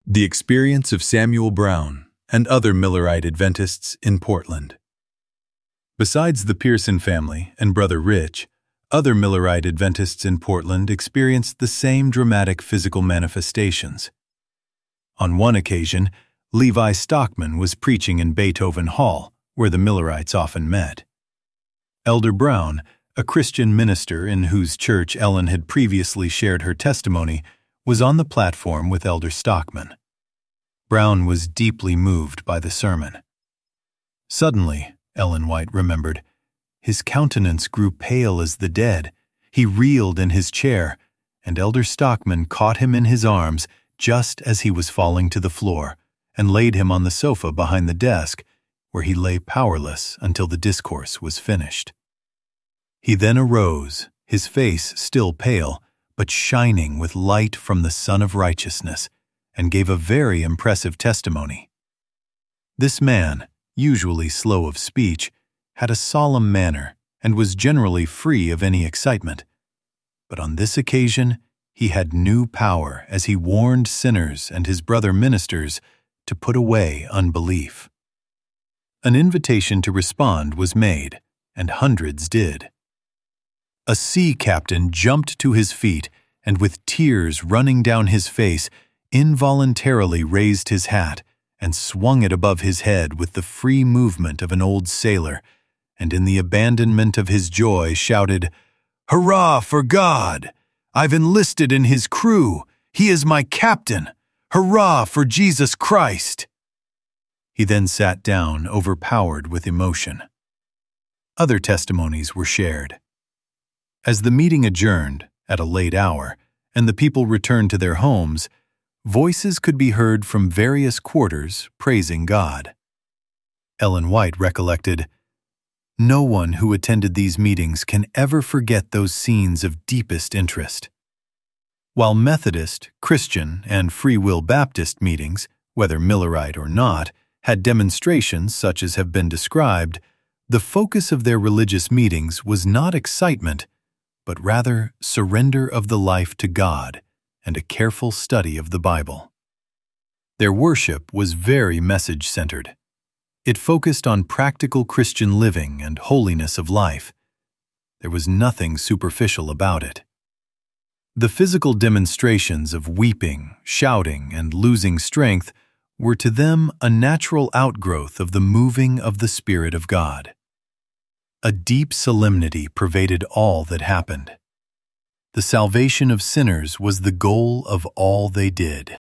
The experience of Samuel Brown and other Millerite Adventists in Portland. Besides the Pearson family and Brother Rich, other Millerite Adventists in Portland experienced the same dramatic physical manifestations. On one occasion, Levi Stockman was preaching in Beethoven Hall, where the Millerites often met. Elder Brown, a Christian minister in whose church Ellen had previously shared her testimony, was on the platform with Elder Stockman. Brown was deeply moved by the sermon. Suddenly, Ellen White remembered, his countenance grew pale as the dead. He reeled in his chair, and Elder Stockman caught him in his arms just as he was falling to the floor and laid him on the sofa behind the desk, where he lay powerless until the discourse was finished. He then arose, his face still pale, but shining with light from the Sun of Righteousness, and gave a very impressive testimony. This man, usually slow of speech, had a solemn manner and was generally free of any excitement. But on this occasion, he had new power as he warned sinners and his brother ministers to put away unbelief. An invitation to respond was made, and hundreds did. A sea captain jumped to his feet and, with tears running down his face, involuntarily raised his hat and swung it above his head with the free movement of an old sailor, and in the abandonment of his joy shouted, "Hurrah for God! I've enlisted in his crew! He is my captain! Hurrah for Jesus Christ!" He then sat down, overpowered with emotion. Other testimonies were shared. As the meeting adjourned, at a late hour, and the people returned to their homes, voices could be heard from various quarters praising God. Ellen White recollected, "No one who attended these meetings can ever forget those scenes of deepest interest." While Methodist, Christian, and Free Will Baptist meetings, whether Millerite or not, had demonstrations such as have been described, the focus of their religious meetings was not excitement, but rather surrender of the life to God and a careful study of the Bible. Their worship was very message-centered. It focused on practical Christian living and holiness of life. There was nothing superficial about it. The physical demonstrations of weeping, shouting, and losing strength were to them a natural outgrowth of the moving of the Spirit of God. A deep solemnity pervaded all that happened. The salvation of sinners was the goal of all they did.